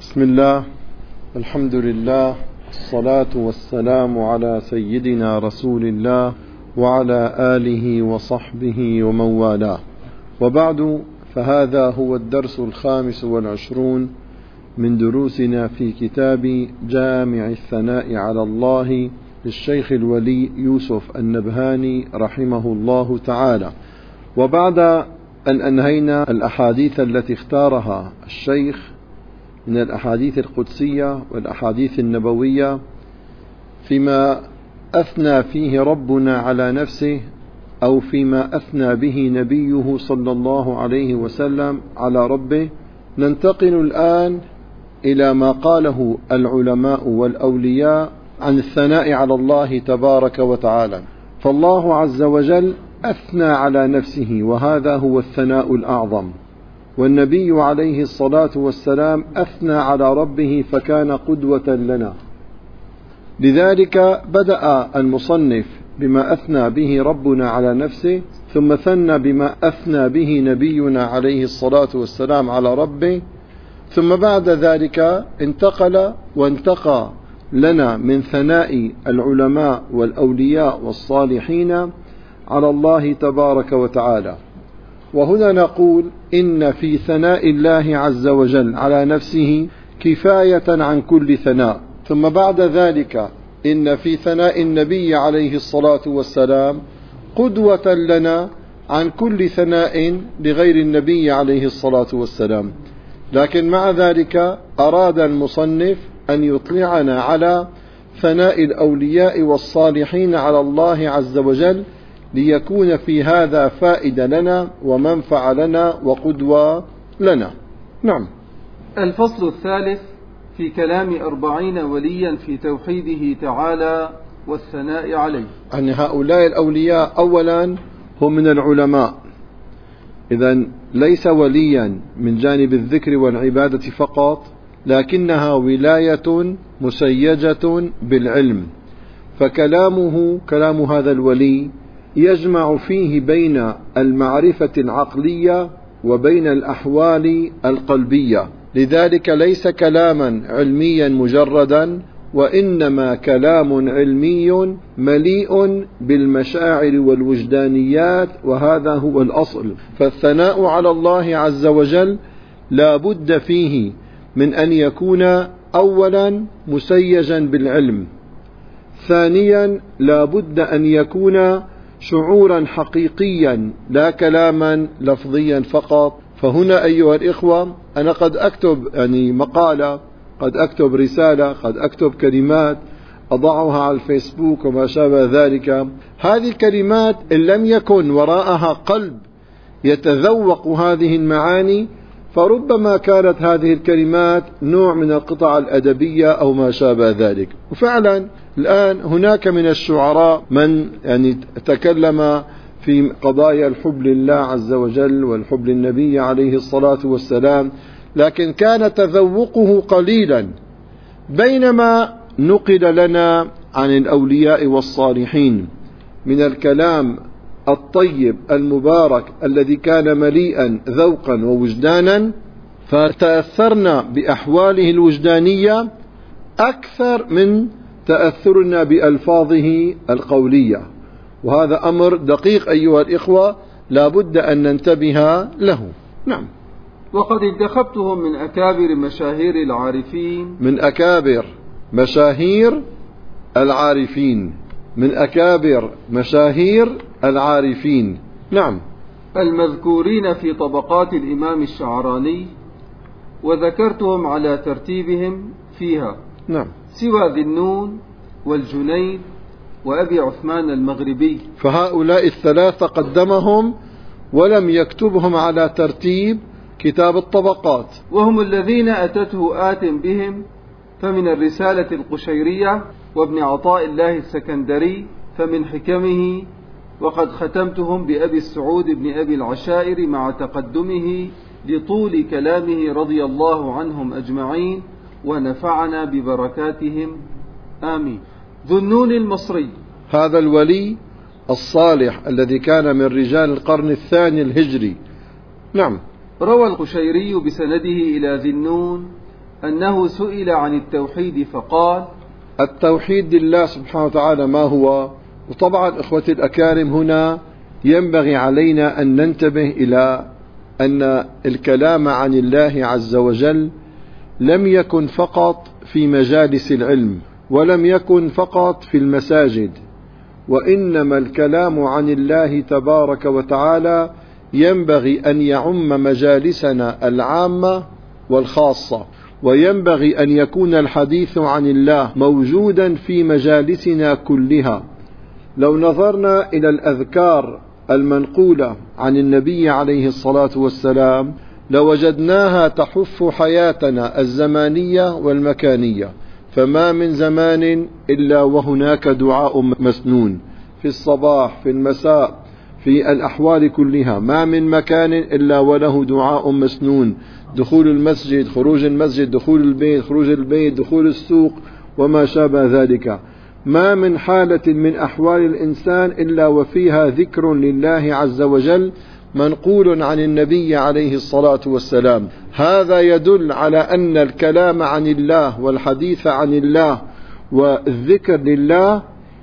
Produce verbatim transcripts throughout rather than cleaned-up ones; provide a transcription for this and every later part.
بسم الله، الحمد لله، الصلاة والسلام على سيدنا رسول الله وعلى آله وصحبه ومن والاه، وبعد، فهذا هو الدرس الخامس والعشرون من دروسنا في كتاب جامع الثناء على الله للشيخ الولي يوسف النبهاني رحمه الله تعالى. وبعد أن أنهينا الأحاديث التي اختارها الشيخ من الأحاديث القدسية والأحاديث النبوية فيما أثنى فيه ربنا على نفسه أو فيما أثنى به نبيه صلى الله عليه وسلم على ربه، ننتقل الآن إلى ما قاله العلماء والأولياء عن الثناء على الله تبارك وتعالى. فالله عز وجل أثنى على نفسه، وهذا هو الثناء الأعظم، والنبي عليه الصلاة والسلام أثنى على ربه فكان قدوة لنا. لذلك بدأ المصنف بما أثنى به ربنا على نفسه، ثم ثنى بما أثنى به نبينا عليه الصلاة والسلام على ربه، ثم بعد ذلك انتقل وانتقى لنا من ثناء العلماء والأولياء والصالحين على الله تبارك وتعالى. وهنا نقول إن في ثناء الله عز وجل على نفسه كفاية عن كل ثناء، ثم بعد ذلك إن في ثناء النبي عليه الصلاة والسلام قدوة لنا عن كل ثناء لغير النبي عليه الصلاة والسلام. لكن مع ذلك أراد المصنف أن يطلعنا على ثناء الأولياء والصالحين على الله عز وجل، ليكون في هذا فائدة لنا ومنفعة لنا وقدوة لنا. نعم. الفصل الثالث في كلام أربعين وليا في توحيده تعالى والثناء عليه. أن هؤلاء الأولياء أولا هم من العلماء، إذن ليس وليا من جانب الذكر والعبادة فقط، لكنها ولاية مسيجة بالعلم، فكلامه كلام هذا الولي يجمع فيه بين المعرفة العقلية وبين الأحوال القلبية، لذلك ليس كلاما علميا مجردا، وإنما كلام علمي مليء بالمشاعر والوجدانيات، وهذا هو الأصل. فالثناء على الله عز وجل لا بد فيه من أن يكون أولا مسيجا بالعلم، ثانيا لا بد أن يكون شعورا حقيقيا لا كلاما لفظيا فقط. فهنا أيها الإخوة أنا قد أكتب يعني مقالة، قد أكتب رسالة، قد أكتب كلمات أضعها على الفيسبوك وما شابه ذلك. هذه الكلمات إن لم يكن وراءها قلب يتذوق هذه المعاني، فربما كانت هذه الكلمات نوع من القطع الأدبية أو ما شابه ذلك. وفعلا الآن هناك من الشعراء من يعني تكلم في قضايا الحب لله عز وجل والحب للنبي عليه الصلاة والسلام، لكن كان تذوقه قليلا، بينما نقل لنا عن الأولياء والصالحين من الكلام الطيب المبارك الذي كان مليئا ذوقا ووجدانا، فتأثرنا بأحواله الوجدانية أكثر من تأثرنا بألفاظه القولية، وهذا أمر دقيق أيها الإخوة لا بد أن ننتبه له. نعم. وقد انتخبتهم من أكابر مشاهير العارفين من أكابر مشاهير العارفين من أكابر مشاهير العارفين نعم، المذكورين في طبقات الإمام الشعراني، وذكرتهم على ترتيبهم فيها. نعم. سوى ذي النون والجنيد وأبي عثمان المغربي، فهؤلاء الثلاثة قدمهم ولم يكتبهم على ترتيب كتاب الطبقات، وهم الذين أتته آت بهم، فمن الرسالة القشيرية وابن عطاء الله السكندري فمن حكمه، وقد ختمتهم بأبي السعود بن أبي العشائر مع تقدمه لطول كلامه رضي الله عنهم أجمعين ونفعنا ببركاتهم آمين. ذو النون المصري، هذا الولي الصالح الذي كان من رجال القرن الثاني الهجري. نعم. روى القشيري بسنده إلى ذي النون أنه سئل عن التوحيد فقال: التوحيد لله سبحانه وتعالى ما هو؟ وطبعا إخوتي الأكارم، هنا ينبغي علينا أن ننتبه إلى أن الكلام عن الله عز وجل لم يكن فقط في مجالس العلم، ولم يكن فقط في المساجد، وإنما الكلام عن الله تبارك وتعالى ينبغي أن يعم مجالسنا العامة والخاصة، وينبغي أن يكون الحديث عن الله موجودا في مجالسنا كلها. لو نظرنا إلى الأذكار المنقولة عن النبي عليه الصلاة والسلام لوجدناها تحف حياتنا الزمانية والمكانية، فما من زمان إلا وهناك دعاء مسنون في الصباح في المساء في الأحوال كلها، ما من مكان إلا وله دعاء مسنون: دخول المسجد، خروج المسجد، دخول البيت، خروج البيت، دخول السوق، وما شابه ذلك. ما من حالة من أحوال الإنسان إلا وفيها ذكر لله عز وجل منقول عن النبي عليه الصلاة والسلام. هذا يدل على أن الكلام عن الله والحديث عن الله والذكر لله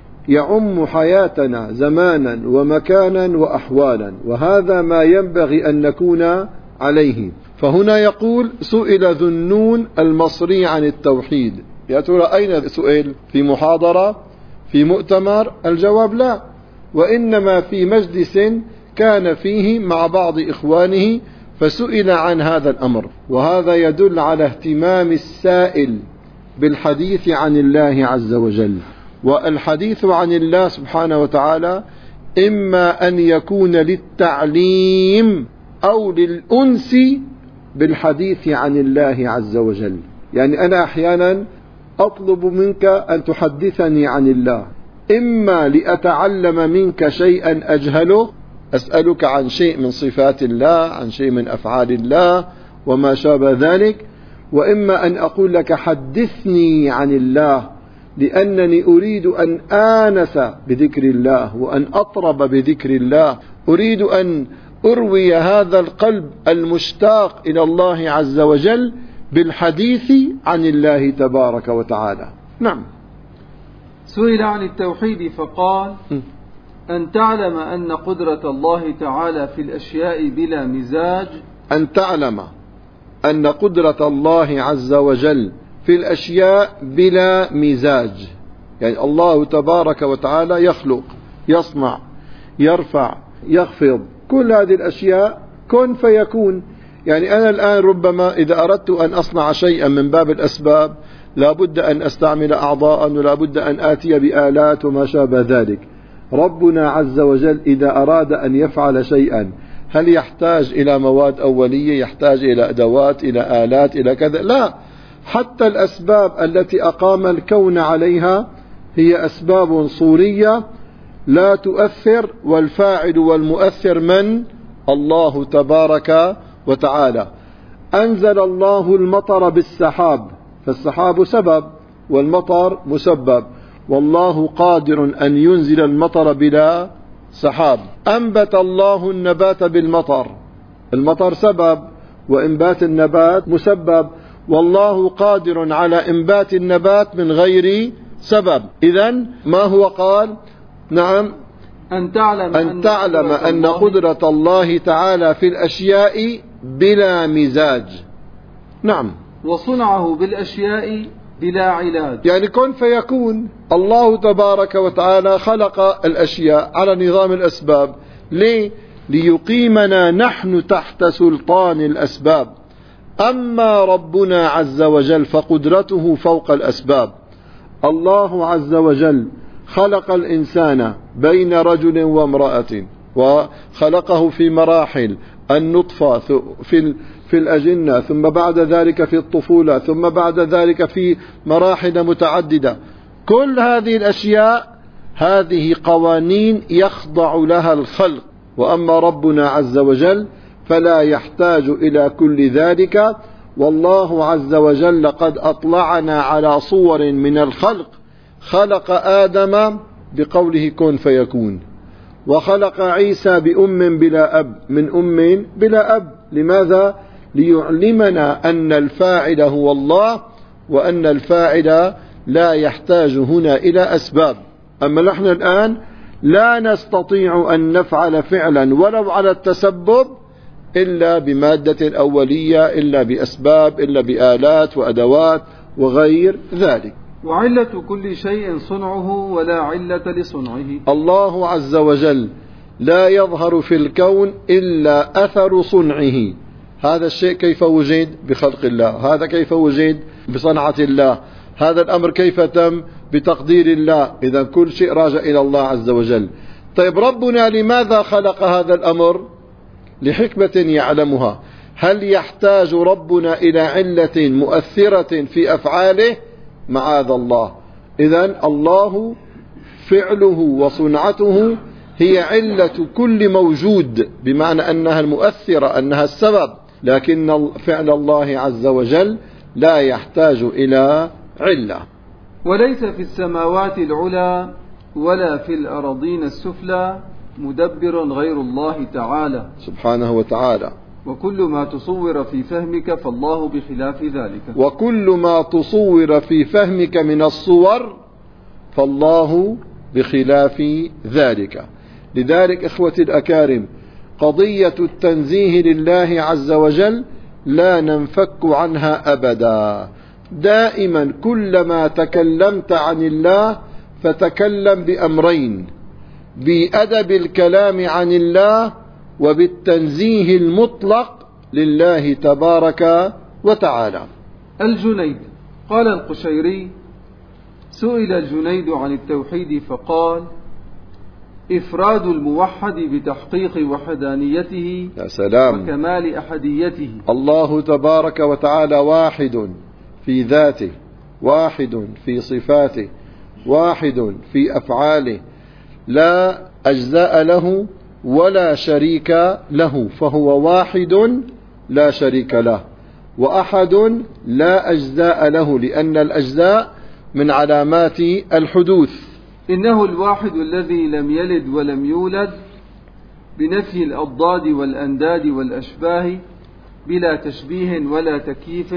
يعم حياتنا زمانا ومكانا وأحوالا، وهذا ما ينبغي أن نكون عليه. فهنا يقول: سئل ذو النون المصري عن التوحيد. يا ترى أين سئل؟ في محاضرة؟ في مؤتمر؟ الجواب لا، وإنما في مجلس كان فيه مع بعض إخوانه فسئل عن هذا الأمر، وهذا يدل على اهتمام السائل بالحديث عن الله عز وجل. والحديث عن الله سبحانه وتعالى إما أن يكون للتعليم أو للأنس بالحديث عن الله عز وجل. يعني أنا أحيانا أطلب منك أن تحدثني عن الله، إما لأتعلم منك شيئا أجهله، أسألك عن شيء من صفات الله، عن شيء من أفعال الله وما شابه ذلك، وإما أن أقول لك حدثني عن الله، لأنني أريد أن آنس بذكر الله وأن أطرب بذكر الله، أريد أن أروي هذا القلب المشتاق إلى الله عز وجل بالحديث عن الله تبارك وتعالى. نعم. سئل عن التوحيد فقال: أن تعلم أن قدرة الله تعالى في الأشياء بلا مزاج. أن تعلم أن قدرة الله عز وجل في الأشياء بلا مزاج، يعني الله تبارك وتعالى يخلق، يصنع، يرفع، يخفض، كل هذه الأشياء كن فيكون. يعني أنا الآن ربما إذا أردت أن أصنع شيئا من باب الأسباب لابد أن أستعمل أعضاء، ولابد أن آتي بآلات وما شابه ذلك. ربنا عز وجل إذا أراد أن يفعل شيئا هل يحتاج إلى مواد أولية، يحتاج إلى أدوات، إلى آلات، إلى كذا؟ لا، حتى الأسباب التي أقام الكون عليها هي أسباب صورية لا تؤثر، والفاعل والمؤثر من؟ الله تبارك وتعالى. أنزل الله المطر بالسحاب، فالسحاب سبب والمطر مسبب، والله قادر أن ينزل المطر بلا سحاب. أنبت الله النبات بالمطر، المطر سبب وإنبات النبات مسبب، والله قادر على إنبات النبات من غير سبب. إذن ما هو قال؟ نعم، أن تعلم أن, تعلم أن قدرة الله تعالى في الأشياء بلا مزاج. نعم. وصنعه بالأشياء بلا علاج، يعني كن فيكون. الله تبارك وتعالى خلق الأشياء على نظام الأسباب. ليه؟ ليقيمنا نحن تحت سلطان الأسباب. أما ربنا عز وجل فقدرته فوق الأسباب. الله عز وجل خلق الإنسان بين رجل وامرأة، وخلقه في مراحل: النطفة، في في الأجنة، ثم بعد ذلك في الطفولة، ثم بعد ذلك في مراحل متعددة. كل هذه الأشياء هذه قوانين يخضع لها الخلق. وأما ربنا عز وجل فلا يحتاج إلى كل ذلك. والله عز وجل قد أطلعنا على صور من الخلق. خلق آدم بقوله كن فيكون، وخلق عيسى بأم بلا أب، من أم بلا أب. لماذا؟ ليعلمنا أن الفاعل هو الله، وأن الفاعل لا يحتاج هنا إلى أسباب. أما نحن الآن لا نستطيع أن نفعل فعلا ولو على التسبب إلا بمادة الأولية، إلا بأسباب، إلا بآلات وأدوات وغير ذلك. وعلة كل شيء صنعه ولا علة لصنعه. الله عز وجل لا يظهر في الكون إلا أثر صنعه. هذا الشيء كيف وجد؟ بخلق الله. هذا كيف وجد؟ بصنعة الله. هذا الأمر كيف تم؟ بتقدير الله. إذا كل شيء راجع إلى الله عز وجل. طيب ربنا لماذا خلق هذا الأمر؟ لحكمة يعلمها. هل يحتاج ربنا إلى علة مؤثرة في أفعاله؟ معاذ الله. إذن الله فعله وصنعته هي علة كل موجود، بمعنى أنها المؤثرة، أنها السبب، لكن فعل الله عز وجل لا يحتاج إلى علة. وليس في السماوات العلى ولا في الأراضين السفلى مدبر غير الله تعالى سبحانه وتعالى. وكل ما تصور في فهمك فالله بخلاف ذلك. وكل ما تصور في فهمك من الصور فالله بخلاف ذلك. لذلك إخوتي الأكارم، قضية التنزيه لله عز وجل لا ننفك عنها أبدا. دائما كلما تكلمت عن الله فتكلم بأمرين: بأدب الكلام عن الله، وبالتنزيه المطلق لله تبارك وتعالى. الجنيد قال القشيري: سئل الجنيد عن التوحيد فقال: إفراد الموحد بتحقيق وحدانيته يا سلام وكمال أحديته. الله تبارك وتعالى واحد في ذاته، واحد في صفاته، واحد في أفعاله، لا أجزاء له ولا شريك له، فهو واحد لا شريك له، وأحد لا أجزاء له، لأن الأجزاء من علامات الحدوث. إنه الواحد الذي لم يلد ولم يولد، بنفي الأضداد والأنداد والأشباه، بلا تشبيه ولا تكييف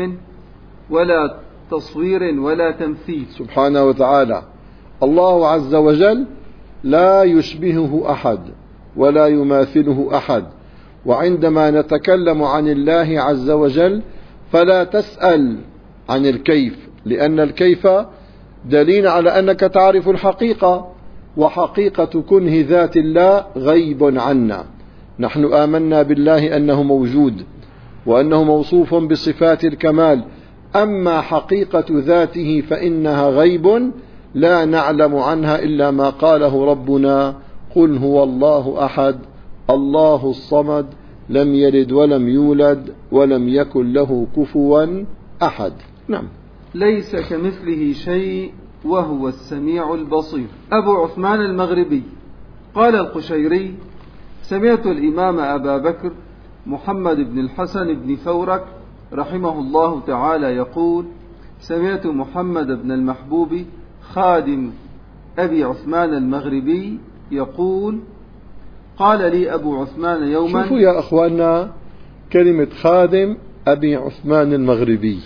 ولا تصوير ولا تمثيل. سبحانه وتعالى. الله عز وجل لا يشبهه أحد ولا يماثله أحد. وعندما نتكلم عن الله عز وجل فلا تسأل عن الكيف، لأن الكيف دليل على أنك تعرف الحقيقة، وحقيقة كنه ذات الله غيب عنا. نحن آمنا بالله أنه موجود وأنه موصوف بصفات الكمال، أما حقيقة ذاته فإنها غيب لا نعلم عنها إلا ما قاله ربنا: قل هو الله أحد الله الصمد لم يلد ولم يولد ولم يكن له كفوا أحد. نعم. ليس كمثله شيء وهو السميع البصير. أبو عثمان المغربي قال القشيري: سمعت الإمام أبا بكر محمد بن الحسن بن ثورك رحمه الله تعالى يقول: سمعت محمد بن المحبوب خادم أبي عثمان المغربي يقول: قال لي أبو عثمان يوما. شوفوا يا أخواننا كلمة خادم أبي عثمان المغربي.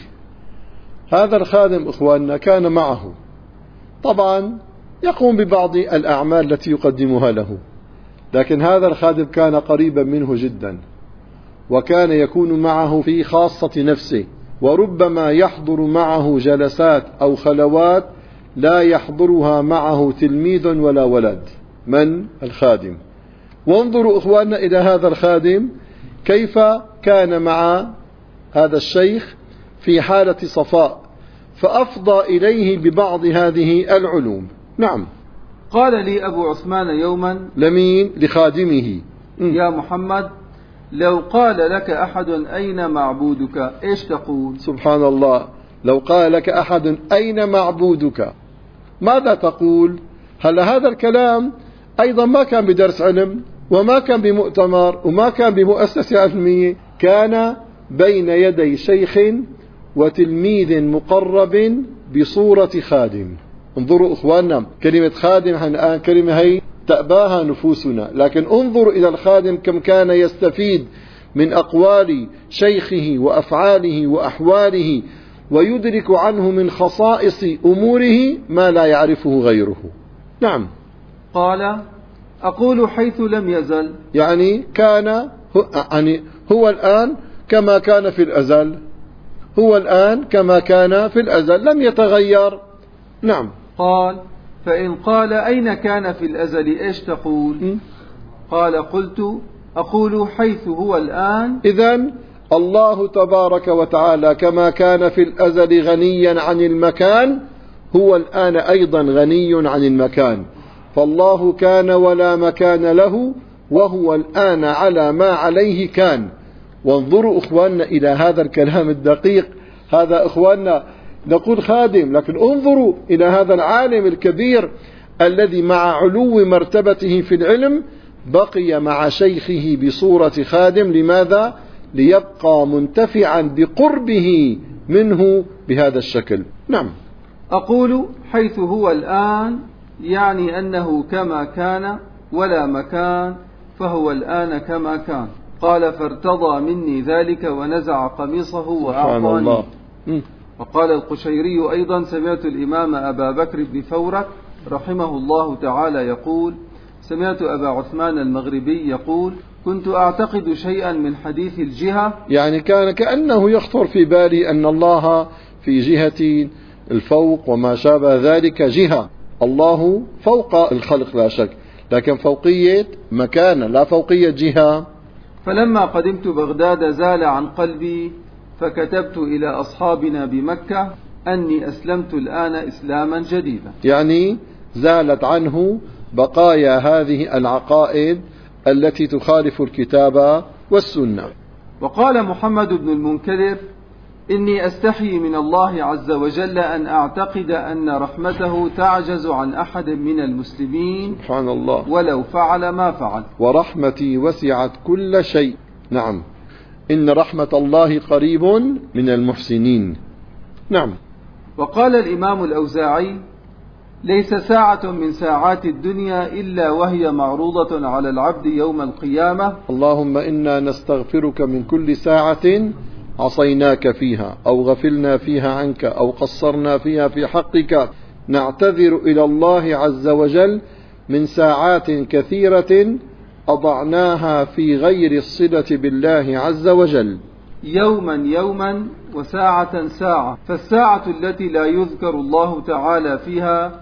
هذا الخادم إخواننا كان معه، طبعا يقوم ببعض الأعمال التي يقدمها له، لكن هذا الخادم كان قريبا منه جدا، وكان يكون معه في خاصة نفسه، وربما يحضر معه جلسات أو خلوات لا يحضرها معه تلميذ ولا ولد. من؟ الخادم. وانظروا إخواننا إلى هذا الخادم كيف كان مع هذا الشيخ في حالة صفاء، فأفضى إليه ببعض هذه العلوم. نعم. قال لي أبو عثمان يوما. لمين؟ لخادمه. يا محمد، لو قال لك أحد أين معبودك إيش تقول؟ سبحان الله. لو قال لك أحد أين معبودك ماذا تقول؟ هل هذا الكلام أيضا ما كان بدرس علم، وما كان بمؤتمر، وما كان بمؤسسة علمية، كان بين يدي شيخ وتلميذ مقرب بصورة خادم. انظروا إخواننا، كلمة خادم الآن كلمة هي تأباها نفوسنا، لكن انظروا إلى الخادم كم كان يستفيد من أقوال شيخه وأفعاله وأحواله، ويدرك عنه من خصائص أموره ما لا يعرفه غيره. نعم. قال: أقول حيث لم يزل، يعني كان يعني هو الآن كما كان في الأزل، هو الآن كما كان في الأزل لم يتغير. نعم. قال: فإن قال أين كان في الأزل إيش تقول؟ م? قال: قلت أقول حيث هو الآن. إذن الله تبارك وتعالى كما كان في الأزل غنيا عن المكان، هو الآن أيضا غني عن المكان، فالله كان ولا مكان له، وهو الآن على ما عليه كان. وانظروا إخواننا إلى هذا الكلام الدقيق، هذا إخواننا نقول خادم، لكن انظروا إلى هذا العالم الكبير الذي مع علو مرتبته في العلم بقي مع شيخه بصورة خادم. لماذا؟ ليبقى منتفعا بقربه منه بهذا الشكل. نعم. أقول حيث هو الآن يعني أنه كما كان ولا مكان، فهو الآن كما كان. قال: فارتضى مني ذلك ونزع قميصه وأعطاني. وقال القشيري أيضا: سمعت الإمام أبا بكر بن فورك رحمه الله تعالى يقول: سمعت أبا عثمان المغربي يقول: كنت أعتقد شيئا من حديث الجهة، يعني كان كأنه يخطر في بالي أن الله في جهة الفوق وما شابه ذلك جهة، الله فوق الخلق لا شك، لكن فوقية مكان لا فوقية جهة. فلما قدمت بغداد زال عن قلبي، فكتبت إلى أصحابنا بمكة أني أسلمت الآن إسلاما جديدا. يعني زالت عنه بقايا هذه العقائد التي تخالف الكتاب والسنة. وقال محمد بن المنكدر: إني أستحي من الله عز وجل أن أعتقد أن رحمته تعجز عن أحد من المسلمين، سبحان الله، ولو فعل ما فعل. ورحمتي وسعت كل شيء. نعم، إن رحمة الله قريب من المحسنين. نعم. وقال الإمام الأوزاعي: ليس ساعة من ساعات الدنيا إلا وهي معروضة على العبد يوم القيامة. اللهم إنا نستغفرك من كل ساعة عصيناك فيها أو غفلنا فيها عنك أو قصرنا فيها في حقك. نعتذر إلى الله عز وجل من ساعات كثيرة أضعناها في غير الصلة بالله عز وجل. يوما يوما وساعة ساعة، فالساعة التي لا يذكر الله تعالى فيها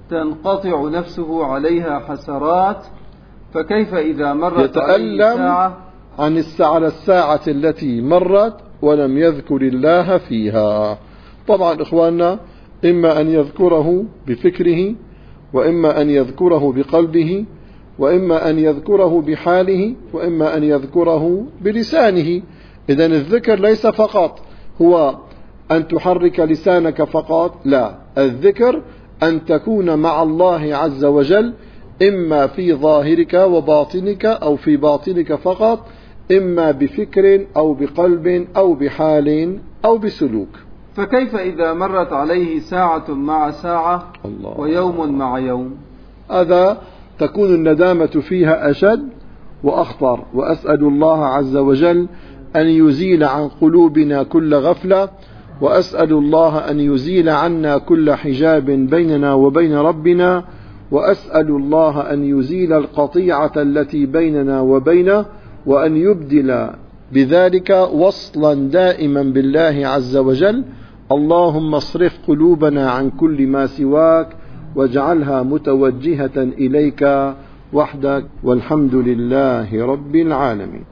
تنقطع نفسه عليها حسرات، فكيف إذا مرت عليه ساعة عن الساعة الساعة التي مرت ولم يذكر الله فيها. طبعا إخواننا، إما أن يذكره بفكره، وإما أن يذكره بقلبه، وإما أن يذكره بحاله، وإما أن يذكره بلسانه. إذن الذكر ليس فقط هو أن تحرك لسانك فقط، لا، الذكر أن تكون مع الله عز وجل إما في ظاهرك وباطنك أو في باطنك فقط، إما بفكر أو بقلب أو بحال أو بسلوك. فكيف إذا مرت عليه ساعة مع ساعة الله ويوم مع يوم؟ هذا تكون الندامة فيها أشد وأخطر. وأسأل الله عز وجل أن يزيل عن قلوبنا كل غفلة، وأسأل الله أن يزيل عنا كل حجاب بيننا وبين ربنا، وأسأل الله أن يزيل القطيعة التي بيننا وبينه، وأن يبدل بذلك وصلا دائما بالله عز وجل. اللهم اصرف قلوبنا عن كل ما سواك، واجعلها متوجهة إليك وحدك، والحمد لله رب العالمين.